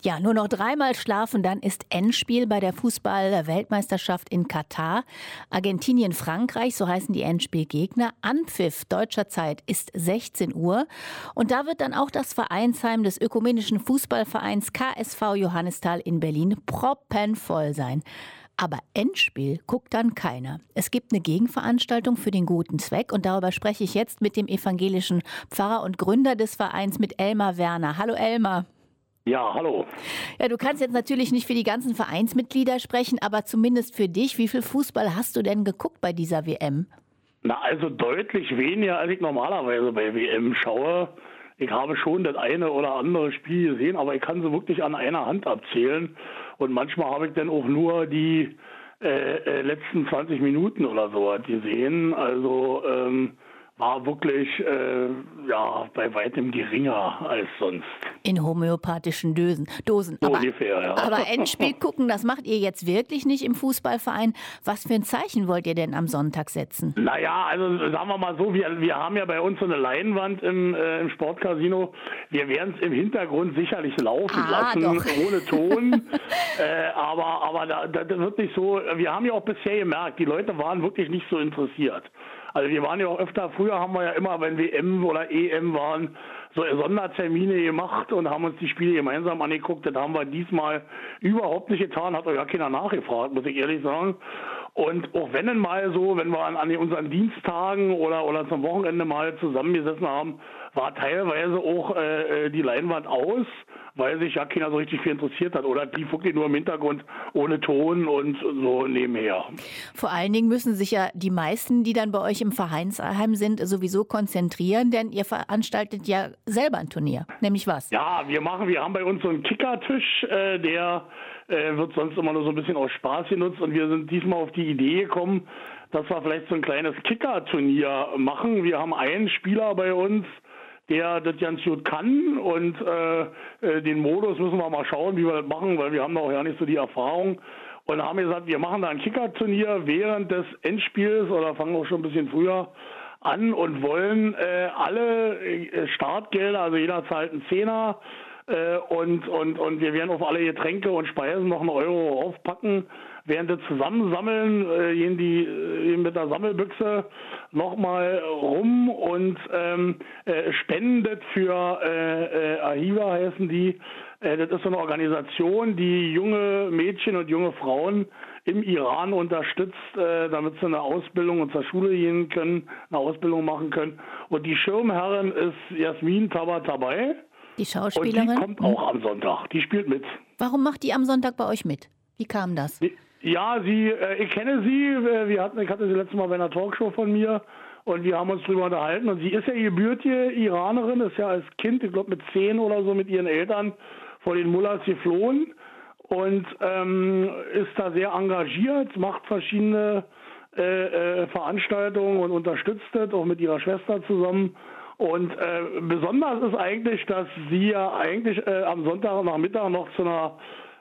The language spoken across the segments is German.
Ja, nur noch 3-mal schlafen, dann ist Endspiel bei der Fußball-Weltmeisterschaft in Katar. Argentinien-Frankreich, so heißen die Endspielgegner. Anpfiff deutscher Zeit ist 16 Uhr. Und da wird dann auch das Vereinsheim des ökumenischen Fußballvereins KSV Johannisthal in Berlin proppenvoll sein. Aber Endspiel guckt dann keiner. Es gibt eine Gegenveranstaltung für den guten Zweck und darüber spreche ich jetzt mit dem evangelischen Pfarrer und Gründer des Vereins, mit Elmar Werner. Hallo Elmar. Ja, hallo. Ja, du kannst jetzt natürlich nicht für die ganzen Vereinsmitglieder sprechen, aber zumindest für dich. Wie viel Fußball hast du denn geguckt bei dieser WM? Na, also deutlich weniger, als ich normalerweise bei WM schaue. Ich habe schon das eine oder andere Spiel gesehen, aber ich kann sie wirklich an einer Hand abzählen. Und manchmal habe ich dann auch nur die letzten 20 Minuten oder so gesehen. Also war wirklich bei weitem geringer als sonst. In homöopathischen Dosen. So ungefähr, ja. Aber Endspiel gucken, das macht ihr jetzt wirklich nicht im Fußballverein. Was für ein Zeichen wollt ihr denn am Sonntag setzen? Naja, also sagen wir mal so, wir haben ja bei uns so eine Leinwand im Sportcasino. Wir werden es im Hintergrund sicherlich laufen lassen, doch. ohne Ton. aber das wird nicht so, wir haben ja auch bisher gemerkt, die Leute waren wirklich nicht so interessiert. Also wir waren ja auch öfter, früher haben wir ja immer, wenn WM oder EM waren, so Sondertermine gemacht und haben uns die Spiele gemeinsam angeguckt. Das haben wir diesmal überhaupt nicht getan, hat auch ja keiner nachgefragt, muss ich ehrlich sagen. Und auch wenn dann mal so, wenn wir an unseren Diensttagen oder zum Wochenende mal zusammengesessen haben, war teilweise auch die Leinwand aus, weil sich ja keiner so richtig viel interessiert hat. Oder die wirklich nur im Hintergrund ohne Ton und so nebenher. Vor allen Dingen müssen sich ja die meisten, die dann bei euch im Vereinsheim sind, sowieso konzentrieren, denn ihr veranstaltet ja selber ein Turnier. Nämlich was? Ja, wir haben bei uns so einen Kickertisch, der wird sonst immer nur so ein bisschen aus Spaß genutzt. Und wir sind diesmal auf die Idee gekommen, dass wir vielleicht so ein kleines Kicker-Turnier machen. Wir haben einen Spieler bei uns, der das ganz gut kann und den Modus müssen wir mal schauen, wie wir das machen, weil wir haben da auch ja nicht so die Erfahrung und haben gesagt, wir machen da ein Kicker-Turnier während des Endspiels oder fangen auch schon ein bisschen früher an und wollen alle Startgelder, also jeder zahlt einen Zehner und wir werden auf alle Getränke und Speisen noch einen Euro aufpacken, während wir zusammensammeln, gehen die mit der Sammelbüchse nochmal rum und spendet für Ahiva heißen die. Das ist so eine Organisation, die junge Mädchen und junge Frauen im Iran unterstützt, damit sie eine Ausbildung und zur Schule gehen können, eine Ausbildung machen können. Und die Schirmherrin ist Jasmin Tabatabai. Die Schauspielerin? Und die kommt auch am Sonntag. Die spielt mit. Warum macht die am Sonntag bei euch mit? Wie kam das? Ja, ich kenne sie. Ich hatte sie letztes Mal bei einer Talkshow von mir und wir haben uns drüber unterhalten. Und sie ist ja gebürtige Iranerin, ist ja als Kind, ich glaube mit 10 oder so, mit ihren Eltern vor den Mullahs geflohen und ist da sehr engagiert, macht verschiedene Veranstaltungen und unterstützt das, auch mit ihrer Schwester zusammen. Und besonders ist eigentlich, dass sie ja eigentlich am Sonntagnachmittag noch zu einer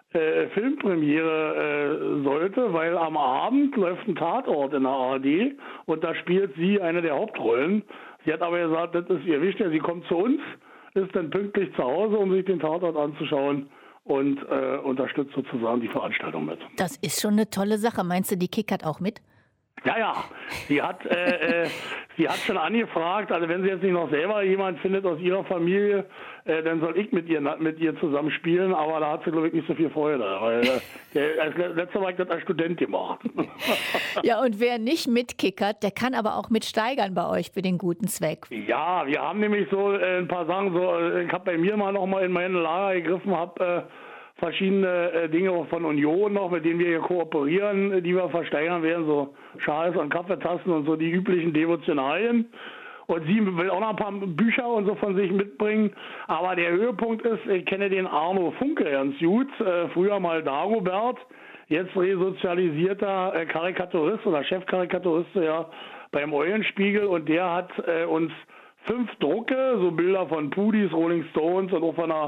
Filmpremiere sollte, weil am Abend läuft ein Tatort in der ARD und da spielt sie eine der Hauptrollen. Sie hat aber gesagt, das ist ihr wichtig, sie kommt zu uns, ist dann pünktlich zu Hause, um sich den Tatort anzuschauen und unterstützt sozusagen die Veranstaltung mit. Das ist schon eine tolle Sache. Meinst du, die kickert auch mit? Ja, sie hat schon angefragt, also wenn sie jetzt nicht noch selber jemand findet aus ihrer Familie, dann soll ich mit ihr zusammen spielen, aber da hat sie, glaube ich, nicht so viel Freude, weil als letzter Mal das als Student gemacht. Ja, und wer nicht mitkickert, der kann aber auch mitsteigern bei euch für den guten Zweck. Ja, wir haben nämlich so ein paar Sachen, ich habe bei mir mal noch mal in meine Lager gegriffen, habe verschiedene Dinge auch von Union noch, mit denen wir hier kooperieren, die wir versteigern werden, so Schals und Kaffeetassen und so die üblichen Devotionalien. Und sie will auch noch ein paar Bücher und so von sich mitbringen. Aber der Höhepunkt ist, ich kenne den Arno Funke ganz gut, früher mal Dagobert, jetzt resozialisierter Karikaturist oder Chefkarikaturist ja beim Eulenspiegel und der hat uns 5 Drucke, so Bilder von Pudis, Rolling Stones und auch von einer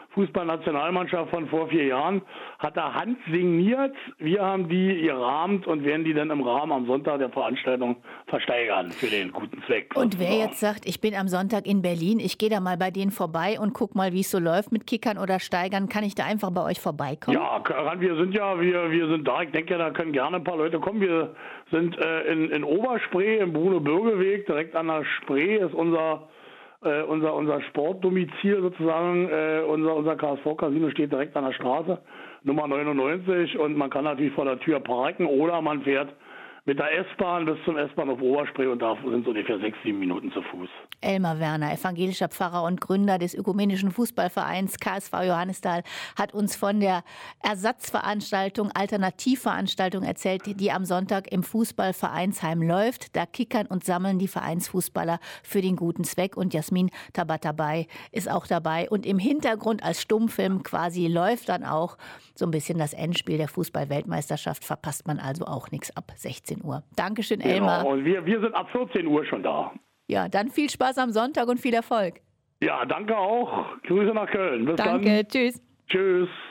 Fußballnationalmannschaft von vor 4 Jahren, hat er handsigniert. Wir haben die gerahmt und werden die dann im Rahmen am Sonntag der Veranstaltung versteigern für den guten Zweck. Und wer jetzt sagt, ich bin am Sonntag in Berlin, ich gehe da mal bei denen vorbei und guck mal, wie es so läuft mit Kickern oder Steigern, kann ich da einfach bei euch vorbeikommen? Ja, wir sind da. Ich denke, da können gerne ein paar Leute kommen. Wir sind in Oberspree, im Bruno-Bürgerweg, direkt an der Spree ist unser Sportdomizil sozusagen. Unser KSV-Casino steht direkt an der Straße, Nummer 99, und man kann natürlich vor der Tür parken oder man fährt mit der S-Bahn bis zum S-Bahnhof Oberspree und da sind es ungefähr 6-7 Minuten zu Fuß. Elmar Werner, evangelischer Pfarrer und Gründer des ökumenischen Fußballvereins KSV Johannisthal, hat uns von der Ersatzveranstaltung, Alternativveranstaltung erzählt, die am Sonntag im Fußballvereinsheim läuft. Da kickern und sammeln die Vereinsfußballer für den guten Zweck und Jasmin Tabatabai ist auch dabei. Und im Hintergrund als Stummfilm quasi läuft dann auch so ein bisschen das Endspiel der Fußball-Weltmeisterschaft. Verpasst man also auch nichts ab 16 Uhr. Dankeschön, Elmar. Genau, und wir sind ab 14 Uhr schon da. Ja, dann viel Spaß am Sonntag und viel Erfolg. Ja, danke auch. Grüße nach Köln. Bis dann. Danke, tschüss. Tschüss.